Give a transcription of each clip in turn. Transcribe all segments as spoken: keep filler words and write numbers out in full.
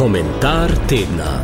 Komentar tedna.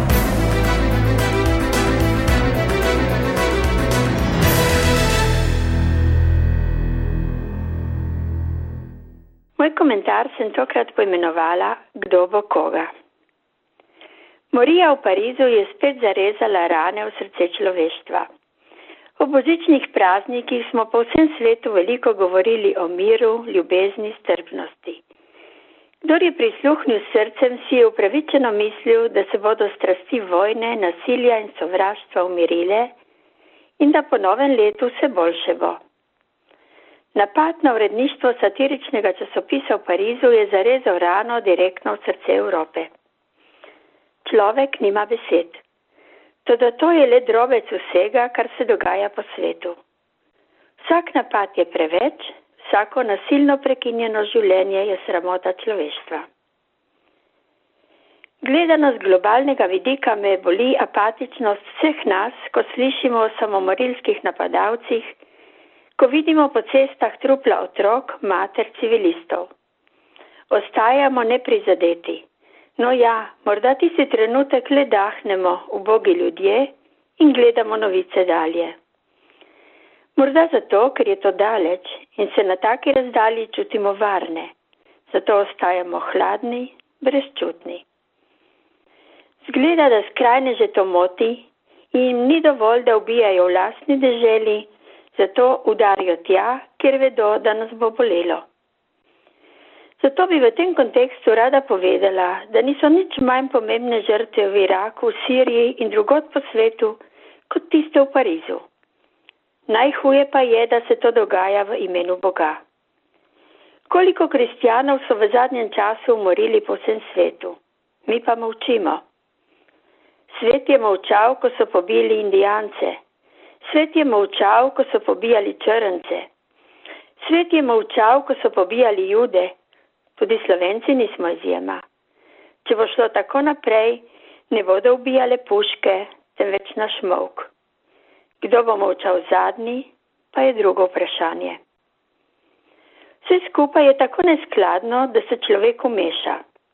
Moj komentar sem tokrat poimenovala Kdo bo koga. Morija v Parizu je spet zarezala rane v srce človeštva. Ob božičnih praznikih smo po vsem svetu veliko govorili o miru, ljubezni, strpnosti. Kdor je prisluhnil srcem, si je upravičeno mislil, da se bodo strasti vojne, nasilja in sovraštva umirile in da po novem letu vse boljše bo. Napad na uredništvo satiričnega časopisa v Parizu je zarezal rano direktno v srce Evrope. Človek nima besed. Toda to je le drobec vsega, kar se dogaja po svetu. Vsak napad je preveč, vsako nasilno prekinjeno življenje je sramota človeštva. Gledano z globalnega vidika me boli apatičnost vseh nas, ko slišimo o samomorilskih napadalcih, ko vidimo po cestah trupla otrok, mater, civilistov. Ostajamo neprizadeti. No ja, morda tisti trenutek le dahnemo, ubogi ljudje, in gledamo novice dalje. Morda zato, ker je to daleč in se na taki razdalji čutimo varne. Zato ostajamo hladni, brezčutni. Zgleda, da skrajneže to moti in jim ni dovolj, da ubijajo v lastni deželi, zato udarijo tja, kjer vedo, da nas bo bolelo. Zato bi v tem kontekstu rada povedala, da niso nič manj pomembne žrtve v Iraku, v Siriji in drugod po svetu, kot tiste v Parizu. Najhuje pa je, da se to dogaja v imenu Boga. Koliko kristjanov so v zadnjem času umorili po vsem svetu? Mi pa molčimo. Svet je molčal, ko so pobili Indijance. Svet je molčal, ko so pobijali črnce. Svet je molčal, ko so pobijali Jude. Tudi Slovenci nismo izjema. Če bo šlo tako naprej, ne bodo ubijale puške, temveč naš molk. Kdo bo molčal zadnji, pa je drugo vprašanje. Vse skupaj je tako neskladno, da se človek umeša.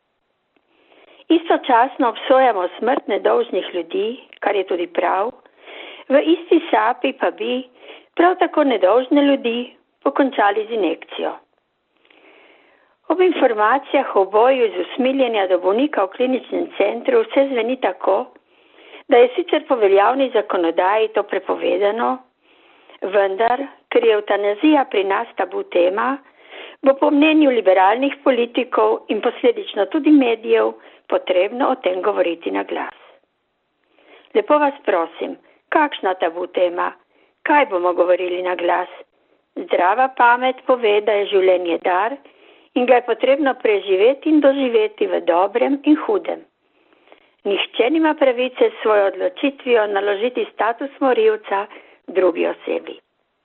Istočasno obsojamo smrt nedolžnih ljudi, kar je tudi prav, v isti sapi pa bi prav tako nedolžne ljudi pokončali z injekcijo. Ob informacijah o boju iz usmiljenja do bolnika v kliničnem centru vse zveni tako, da je sicer po veljavni zakonodaji to prepovedano, vendar, ker je evtanazija pri nas tabu tema, bo po mnenju liberalnih politikov in posledično tudi medijev potrebno o tem govoriti na glas. Lepo vas prosim, kakšna tabu tema? Kaj bomo govorili na glas? Zdrava pamet pove, da je življenje dar in ga je potrebno preživeti in doživeti v dobrem in hudem. Nihče nima pravice s svojo odločitvijo naložiti status morilca drugi osebi.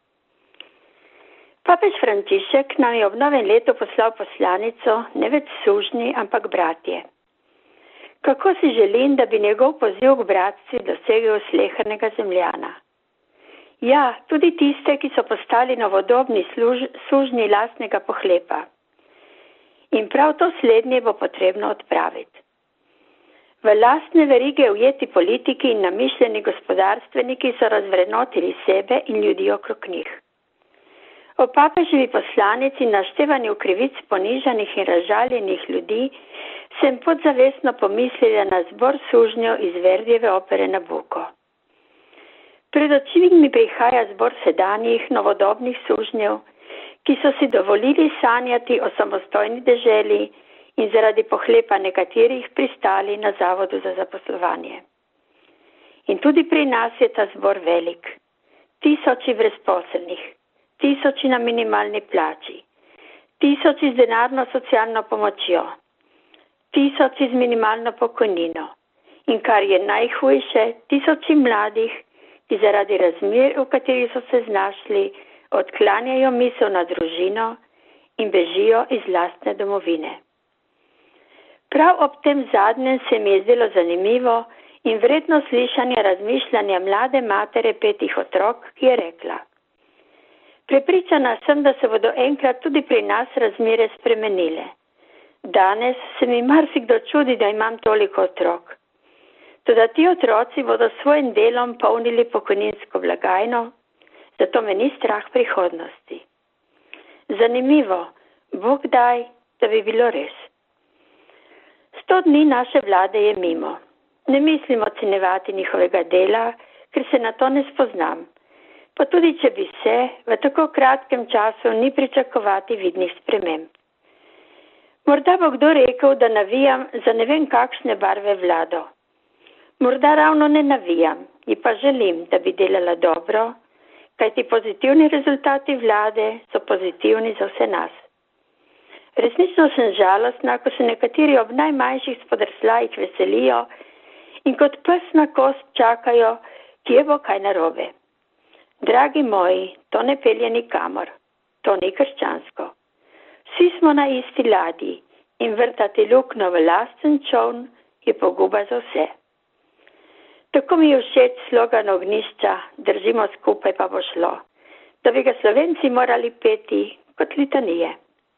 Papež Frančišek nam je ob novem letu poslal poslanico, ne več sužnji, ampak bratje. Kako si želim, da bi njegov poziv k bratstvu dosegel slehernega zemljana. Ja, tudi tiste, ki so postali novodobni služ, sužnji lastnega pohlepa. In prav to slednje bo potrebno odpraviti. V lastne verige ujeti politiki in namišljeni gospodarstveniki so razvrednotili sebe in ljudi okrog njih. O papeževi poslanici in naštevanju krivic ponižanih in razžaljenih ljudi sem podzavestno pomislila na zbor sužnjev iz Verdijeve opere Nabuko. Pred očmi mi prihaja zbor sedanjih, novodobnih sužnjev, ki so si dovolili sanjati o samostojni deželi in zaradi pohlepa nekaterih pristali na zavodu za zaposlovanje. In tudi pri nas je ta zbor velik. Tisoči brezposelnih, tisoči na minimalni plači, tisoči z denarno socialno pomočjo, tisoči z minimalno pokojnino in kar je najhujše, tisoči mladih, ki zaradi razmer, v katerih so se znašli, odklanjajo misel na družino in bežijo iz lastne domovine. Prav ob tem zadnjem se mi je zdelo zanimivo in vredno slišanje razmišljanja mlade matere petih otrok, ki je rekla: Prepričana sem, da se bodo enkrat tudi pri nas razmere spremenile. Danes se mi marsikdo čudi, da imam toliko otrok. Toda ti otroci bodo svojim delom polnili pokojninsko blagajno, zato me ni strah prihodnosti. Zanimivo, Bog daj, da bi bilo res. Sto dni naše vlade je mimo. Ne mislim ocenjevati njihovega dela, ker se na to ne spoznam. Pa tudi, če bi se, v tako kratkem času ni pričakovati vidnih sprememb. Morda bo kdo rekel, da navijam za ne vem kakšne barve vlado. Morda ravno ne navijam, ji pa želim, da bi delala dobro, kajti pozitivni rezultati vlade so pozitivni za vse nas. Resnično sem žalostna, ko se nekateri ob najmanjših spodrsljajih veselijo in kot pes na kost čakajo, kje bo kaj narobe. Dragi moji, to ne pelje nikamor, to ni krščansko. Vsi smo na isti ladji in vrtati luknjo v lasten čoln je poguba za vse. Tako mi je všeč slogan Ognjišča, držimo skupaj pa bo šlo, da bi ga Slovenci morali peti kot litanije.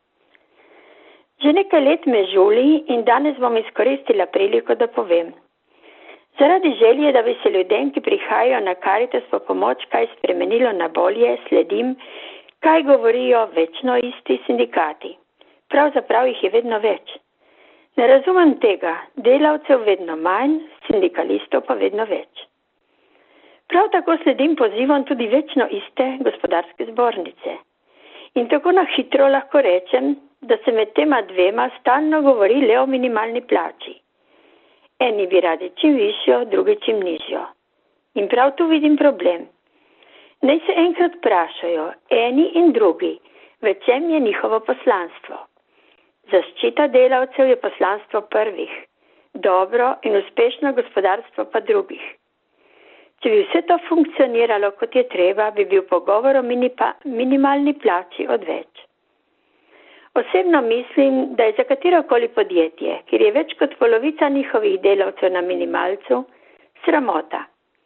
Že nekaj let me žuli in danes bom izkoristila priliko, da povem. Zaradi želje, da bi se ljudem, ki prihajajo na Karitas po pomoč, kaj spremenilo na bolje, sledim, kaj govorijo večno isti sindikati. Pravzaprav jih je vedno več. Ne razumem tega, delavcev vedno manj, sindikalistov pa vedno več. Prav tako sledim pozivom tudi večno iste gospodarske zbornice. In tako na hitro lahko rečem, da se med tema dvema stalno govori le o minimalni plači. Eni bi radi čim višjo, drugi čim nižjo. In prav tu vidim problem. Naj se enkrat vprašajo, eni in drugi, v čem je njihovo poslanstvo. Zaščita delavcev je poslanstvo prvih, dobro in uspešno gospodarstvo pa drugih. Če bi vse to funkcioniralo, kot je treba, bi bil pogovor o minipa, minimalni plači odveč. Osebno mislim, da je za katerokoli podjetje, kjer je več kot polovica njihovih delavcev na minimalcu, sramota.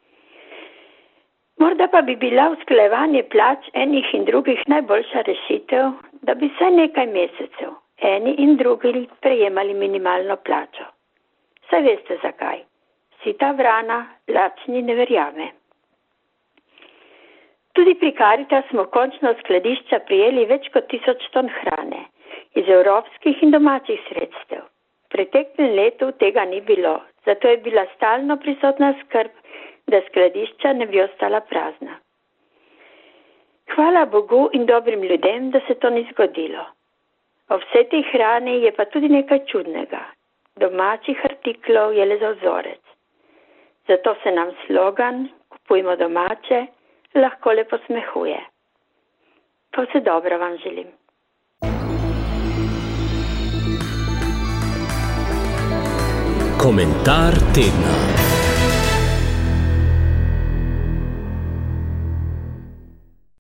Morda pa bi bila usklajevanje plač enih in drugih najboljša rešitev, da bi vsaj nekaj mesecev eni in drugi prejemali minimalno plačo. Saj veste zakaj. Sita vrana, lačni ne verjame. Tudi pri Karitas smo končno od skladišča prijeli več kot tisoč ton hrane iz evropskih in domačih sredstev. V preteklem letu tega ni bilo, zato je bila stalno prisotna skrb, da skladišča ne bi ostala prazna. Hvala Bogu in dobrim ljudem, da se to ni zgodilo. O vsej tej hrani je pa tudi nekaj čudnega. Domačih artiklov je le za vzorec. Zato se nam slogan, kupujmo domače, lahko le posmehuje. Pa vse dobro vam želim. Komentar tedna.